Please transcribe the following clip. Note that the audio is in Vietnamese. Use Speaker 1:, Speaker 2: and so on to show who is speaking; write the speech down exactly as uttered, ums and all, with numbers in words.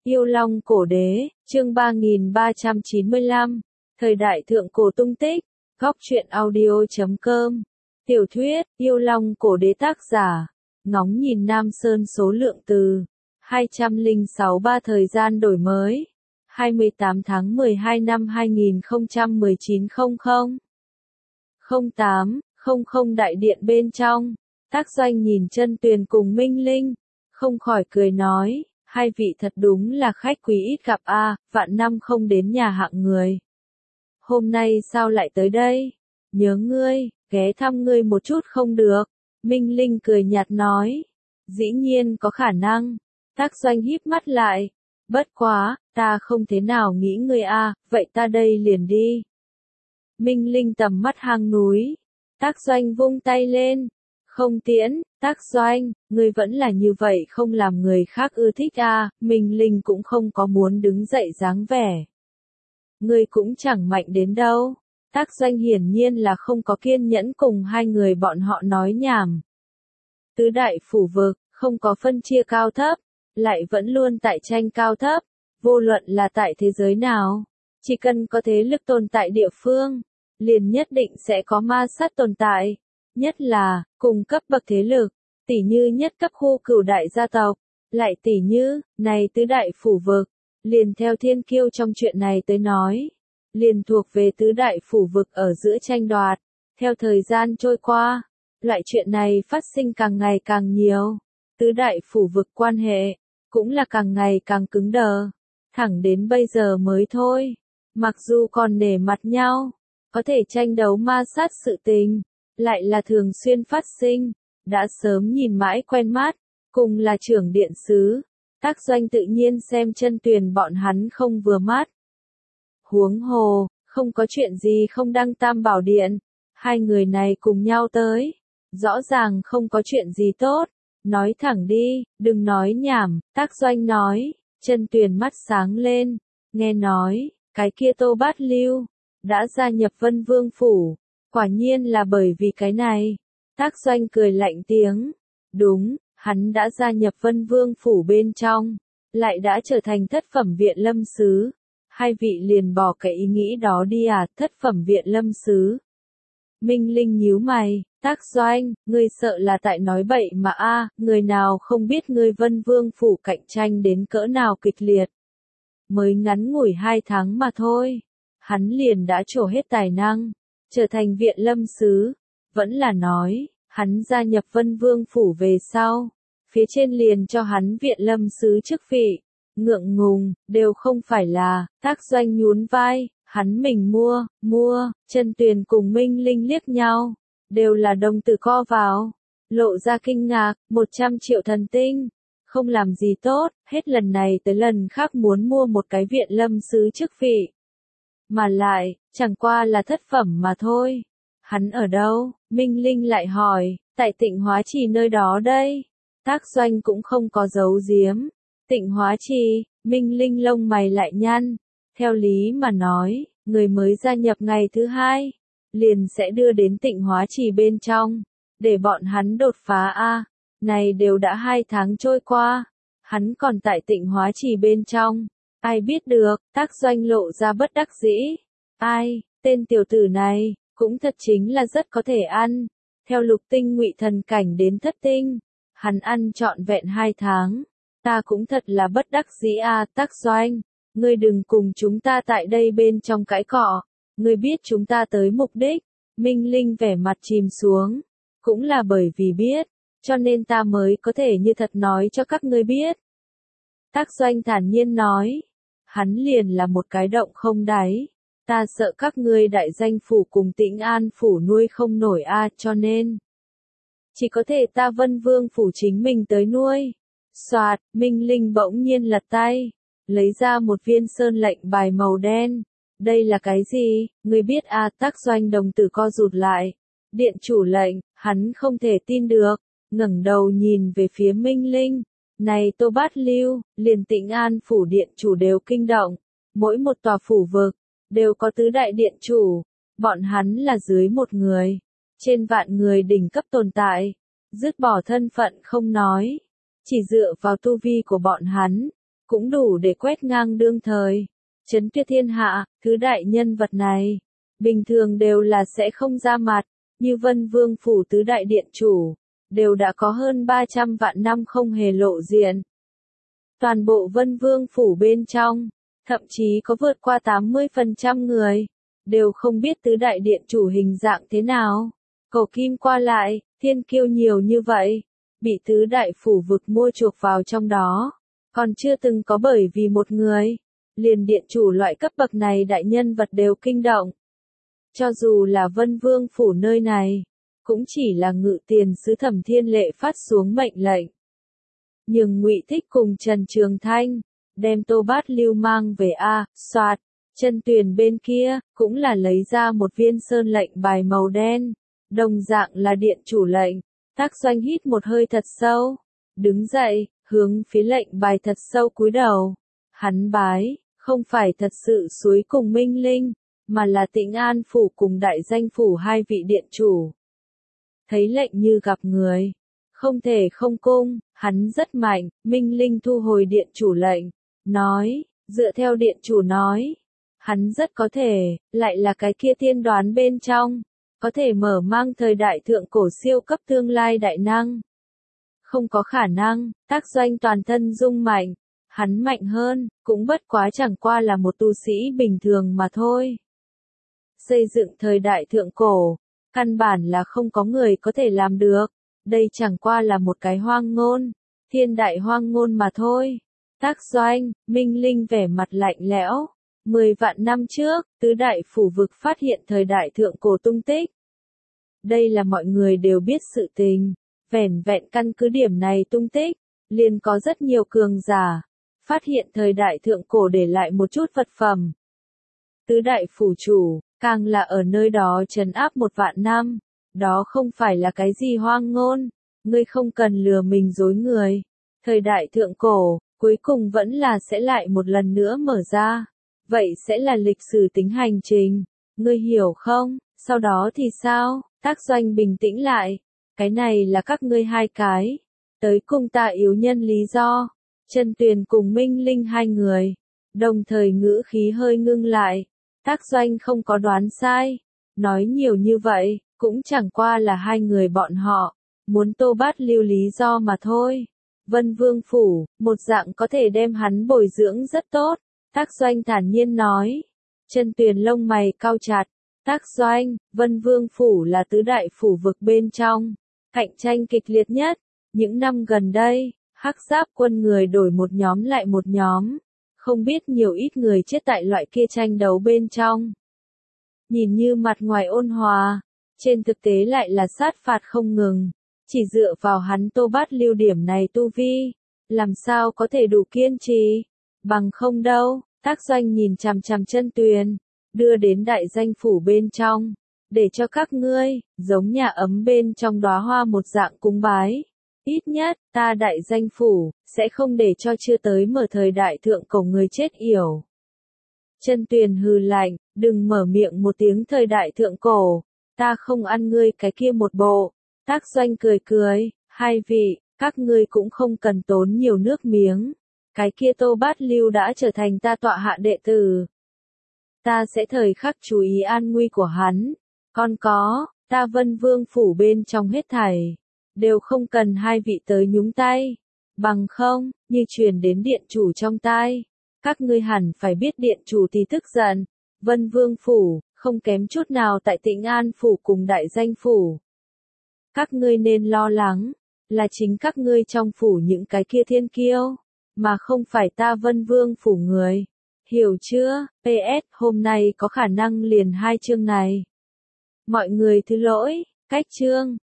Speaker 1: Yêu Long Cổ Đế, chương ba nghìn ba trăm chín mươi lăm, Thời đại thượng cổ tung tích, góc truyện audio chấm com. Tiểu thuyết, Yêu Long Cổ Đế tác giả, ngóng nhìn Nam Sơn số lượng từ, hai trăm lẻ sáu ba thời gian đổi mới, hai mươi tám tháng mười hai năm hai nghìn không trăm mười chín không không không tám không không đại điện bên trong, Tác Doanh nhìn Chân Tuyền cùng Minh Linh, không khỏi cười nói. Hai vị thật đúng là khách quý ít gặp a, vạn năm không đến nhà hạng người. Hôm nay sao lại tới đây? Nhớ ngươi, ghé thăm ngươi một chút không được. Minh Linh cười nhạt nói. Dĩ nhiên có khả năng. Tác Doanh híp mắt lại. Bất quá, ta không thế nào nghĩ ngươi a, vậy ta đây liền đi. Minh Linh tầm mắt hang núi. Tác Doanh vung tay lên. Không tiễn, Tác Doanh, ngươi vẫn là như vậy không làm người khác ưa thích à, Minh Linh cũng không có muốn đứng dậy dáng vẻ. Ngươi cũng chẳng mạnh đến đâu. Tác Doanh hiển nhiên là không có kiên nhẫn cùng hai người bọn họ nói nhảm. Tứ đại phủ vực, không có phân chia cao thấp, lại vẫn luôn tại tranh cao thấp, vô luận là tại thế giới nào. Chỉ cần có thế lực tồn tại địa phương, liền nhất định sẽ có ma sát tồn tại. Nhất là, cùng cấp bậc thế lực, tỉ như nhất cấp khu cửu đại gia tộc, lại tỉ như, này tứ đại phủ vực, liền theo thiên kiêu trong chuyện này tới nói, liền thuộc về tứ đại phủ vực ở giữa tranh đoạt, theo thời gian trôi qua, loại chuyện này phát sinh càng ngày càng nhiều, tứ đại phủ vực quan hệ, cũng là càng ngày càng cứng đờ, thẳng đến bây giờ mới thôi, mặc dù còn nể mặt nhau, có thể tranh đấu ma sát sự tình. Lại là thường xuyên phát sinh, đã sớm nhìn mãi quen mắt, cùng là trưởng điện sứ, Tác Doanh tự nhiên xem Chân Tuyền bọn hắn không vừa mắt. Huống hồ, không có chuyện gì không đăng Tam Bảo Điện, hai người này cùng nhau tới, rõ ràng không có chuyện gì tốt, nói thẳng đi, đừng nói nhảm, Tác Doanh nói, Chân Tuyền mắt sáng lên, nghe nói, cái kia Tô Bát Lưu, đã gia nhập Vân Vương Phủ. Quả nhiên là bởi vì cái này. Tác Doanh cười lạnh tiếng. Đúng, hắn đã gia nhập Vân Vương Phủ bên trong. Lại đã trở thành thất phẩm viện lâm sứ. Hai vị liền bỏ cái ý nghĩ đó đi à, thất phẩm viện lâm sứ. Minh Linh nhíu mày. Tác Doanh, ngươi sợ là tại nói bậy mà a, người nào không biết ngươi Vân Vương Phủ cạnh tranh đến cỡ nào kịch liệt. Mới ngắn ngủi hai tháng mà thôi. Hắn liền đã trổ hết tài năng. Trở thành viện lâm sứ, vẫn là nói, hắn gia nhập Vân Vương Phủ về sau, phía trên liền cho hắn viện lâm sứ chức vị, ngượng ngùng, đều không phải là, Tác Doanh nhún vai, hắn mình mua, mua, Chân Tuyền cùng Minh Linh liếc nhau, đều là đồng tử co vào, lộ ra kinh ngạc, một trăm triệu thần tinh, không làm gì tốt, hết lần này tới lần khác muốn mua một cái viện lâm sứ chức vị. Mà lại, chẳng qua là thất phẩm mà thôi. Hắn ở đâu? Minh Linh lại hỏi, tại Tịnh Hóa Trì nơi đó đây. Tác Doanh cũng không có giấu giếm. Tịnh Hóa Trì, Minh Linh lông mày lại nhăn. Theo lý mà nói, người mới gia nhập ngày thứ hai, liền sẽ đưa đến Tịnh Hóa Trì bên trong, để bọn hắn đột phá a. Này đều đã hai tháng trôi qua, hắn còn tại Tịnh Hóa Trì bên trong. Ai biết được, Tác Doanh lộ ra bất đắc dĩ. Ai, tên tiểu tử này, cũng thật chính là rất có thể ăn. Theo lục tinh ngụy thần cảnh đến thất tinh, hắn ăn trọn vẹn hai tháng. Ta cũng thật là bất đắc dĩ a, Tác Doanh. Ngươi đừng cùng chúng ta tại đây bên trong cãi cọ. Ngươi biết chúng ta tới mục đích. Minh Linh vẻ mặt chìm xuống. Cũng là bởi vì biết, cho nên ta mới có thể như thật nói cho các ngươi biết. Tác Doanh thản nhiên nói. Hắn liền là một cái động không đáy. Ta sợ các ngươi đại danh phủ cùng Tĩnh An phủ nuôi không nổi a, cho nên chỉ có thể ta Vân Vương phủ chính mình tới nuôi. Soạt, Minh Linh bỗng nhiên lật tay, lấy ra một viên sơn lệnh bài màu đen. Đây là cái gì? Ngươi biết a, Tác Doanh đồng tử co rụt lại. Điện chủ lệnh, hắn không thể tin được, ngẩng đầu nhìn về phía Minh Linh. Này Tô Bát Lưu, liền Tĩnh An phủ điện chủ đều kinh động, mỗi một tòa phủ vực, đều có tứ đại điện chủ, bọn hắn là dưới một người, trên vạn người đỉnh cấp tồn tại, dứt bỏ thân phận không nói, chỉ dựa vào tu vi của bọn hắn, cũng đủ để quét ngang đương thời, chấn tuyệt thiên hạ. Thứ đại nhân vật này, bình thường đều là sẽ không ra mặt, như Vân Vương phủ tứ đại điện chủ, đều đã có hơn ba trăm vạn năm không hề lộ diện. Toàn bộ Vân Vương phủ bên trong, thậm chí có vượt qua tám mươi phần trăm người, đều không biết tứ đại điện chủ hình dạng thế nào. Cổ kim qua lại, thiên kiêu nhiều như vậy, bị tứ đại phủ vực mua chuộc vào trong đó, còn chưa từng có bởi vì một người, liền điện chủ loại cấp bậc này đại nhân vật đều kinh động. Cho dù là Vân Vương phủ nơi này, cũng chỉ là ngự tiền sứ Thẩm Thiên Lệ phát xuống mệnh lệnh. Nhưng Ngụy Thích cùng Trần Trường Thanh, đem Tô Bát Lưu mang về a, soạt, Chân Tuyền bên kia, cũng là lấy ra một viên sơn lệnh bài màu đen, đồng dạng là điện chủ lệnh. Tác Doanh hít một hơi thật sâu, đứng dậy, hướng phía lệnh bài thật sâu cúi đầu. Hắn bái, không phải thật sự suối cùng Minh Linh, mà là Tĩnh An phủ cùng Đại Danh phủ hai vị điện chủ. Thấy lệnh như gặp người, không thể không cung, hắn rất mạnh. Minh Linh thu hồi điện chủ lệnh, nói, dựa theo điện chủ nói, hắn rất có thể, lại là cái kia tiên đoán bên trong, có thể mở mang thời đại thượng cổ siêu cấp tương lai đại năng. Không có khả năng. Tác Doanh toàn thân rung mạnh, hắn mạnh hơn, cũng bất quá chẳng qua là một tu sĩ bình thường mà thôi. Xây dựng thời đại thượng cổ, căn bản là không có người có thể làm được, đây chẳng qua là một cái hoang ngôn, thiên đại hoang ngôn mà thôi. Tác Doanh, Minh Linh vẻ mặt lạnh lẽo. Mười vạn năm trước, tứ đại phủ vực phát hiện thời đại thượng cổ tung tích. Đây là mọi người đều biết sự tình, vẻn vẹn căn cứ điểm này tung tích, liền có rất nhiều cường giả, phát hiện thời đại thượng cổ để lại một chút vật phẩm. Tứ đại phủ chủ, càng là ở nơi đó trấn áp một vạn năm, đó không phải là cái gì hoang ngôn, ngươi không cần lừa mình dối người. Thời đại thượng cổ, cuối cùng vẫn là sẽ lại một lần nữa mở ra. Vậy sẽ là lịch sử tính hành trình, ngươi hiểu không? Sau đó thì sao? Tác Doanh bình tĩnh lại, cái này là các ngươi hai cái, tới cùng ta yếu nhân lý do. Chân Tuyền cùng Minh Linh hai người, đồng thời ngữ khí hơi ngưng lại. Tác Doanh không có đoán sai, nói nhiều như vậy, cũng chẳng qua là hai người bọn họ, muốn Tô Bát Lưu lý do mà thôi. Vân Vương phủ, một dạng có thể đem hắn bồi dưỡng rất tốt. Tác Doanh thản nhiên nói. Chân Tuyền lông mày cau chặt. Tác Doanh, Vân Vương phủ là tứ đại phủ vực bên trong, cạnh tranh kịch liệt nhất. Những năm gần đây, Hắc Giáp quân người đổi một nhóm lại một nhóm, không biết nhiều ít người chết tại loại kia tranh đấu bên trong. Nhìn như mặt ngoài ôn hòa, trên thực tế lại là sát phạt không ngừng, chỉ dựa vào hắn Tô Bát Lưu điểm này tu vi, làm sao có thể đủ kiên trì, bằng không đâu. Tác Doanh nhìn chằm chằm Chân Tuyền, đưa đến Đại Danh phủ bên trong, để cho các ngươi, giống nhà ấm bên trong đóa hoa một dạng cúng bái. Ít nhất, ta Đại Danh phủ, sẽ không để cho chưa tới mở thời đại thượng cổ người chết yểu. Chân Tuyền hừ lạnh, đừng mở miệng một tiếng thời đại thượng cổ, ta không ăn ngươi cái kia một bộ. Tác Doanh cười cười, hai vị, các ngươi cũng không cần tốn nhiều nước miếng. Cái kia Tô Bát Lưu đã trở thành ta tọa hạ đệ tử. Ta sẽ thời khắc chú ý an nguy của hắn. Còn có, ta Vân Vương phủ bên trong hết thảy, đều không cần hai vị tới nhúng tay. Bằng không, như truyền đến điện chủ trong tai, các ngươi hẳn phải biết điện chủ thì tức giận. Vân Vương phủ, không kém chút nào tại Tĩnh An phủ cùng Đại Danh phủ. Các ngươi nên lo lắng, là chính các ngươi trong phủ những cái kia thiên kiêu, mà không phải ta Vân Vương phủ người. Hiểu chưa? pê ét hôm nay có khả năng liền hai chương này. Mọi người thứ lỗi, cách chương.